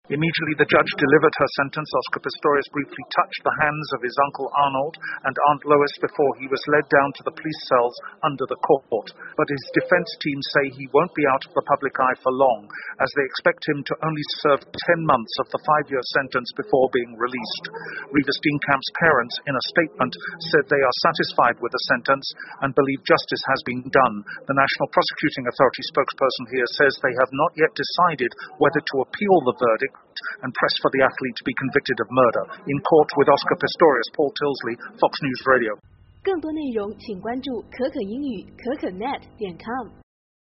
Immediately the judge delivered her sentence, Oscar Pistorius briefly touched the hands of his uncle Arnold and Aunt Lois before he was led down to the police cells under the court. But his defense team say he won't be out of the public eye for long, as they expect him to only serve 10 months of the 5-year sentence before being released. Reeva Steenkamp's parents, in a statement, said they are satisfied with the sentence and believe justice has been done. The National Prosecuting Authority spokesperson here says they have not yet decided whether to appeal the verdict and press for the athlete to be convicted of murder. In court with Oscar Pistorius, Paul Tilsley, Fox News Radio. 更多内容请关注可可英语可可net.com。